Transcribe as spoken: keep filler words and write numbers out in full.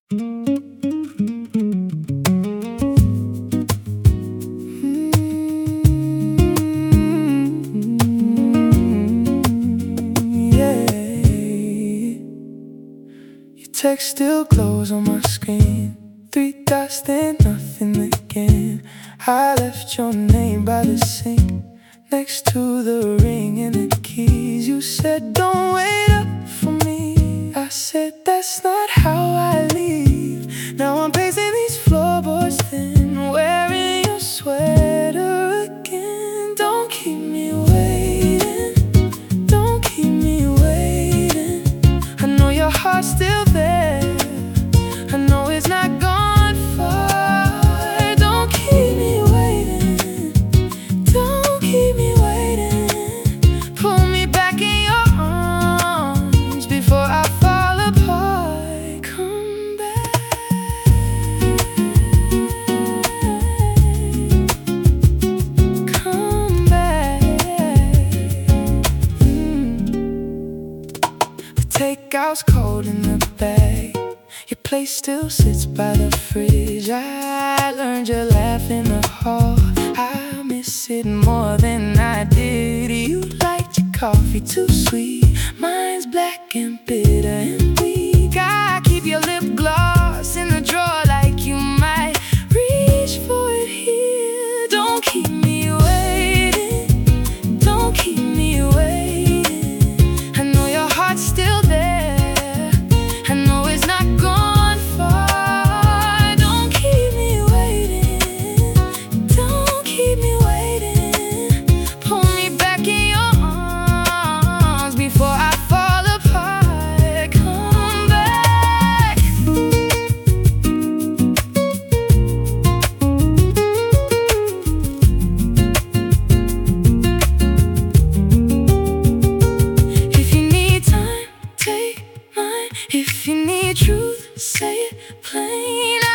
Text still glows on my screen. Three dots, then nothing again. I left your name by the sink, next to the ring and the keys. You said don't wait up for me. I said that's not how I leave. Now I'm pacing these floorboards thin, wearing your sweater again. Don't keep me waiting, don't keep me waiting. I know your heart's still there, I know it's not gone far. Don't keep me waiting, don't keep me waiting. Pull me back in your arms before I fall apart. Come back, come back. mm. The takeout's cold in the bag, your plate still sits by the fridge. I learned your laugh in the hall, I miss it more than I did. You liked your coffee too sweet, mine's black and bitter and weak. I keep your lip gloss in the drawer like you might reach for it here. Don't keep me waiting, don't keep me waiting. I know your heart's still there, I know it's not gone far. Don't keep me waiting, don't keep me waiting. Pull me back in your arms before I fall apart. Come back. If you need time, take mine. If you need truth, say it plain.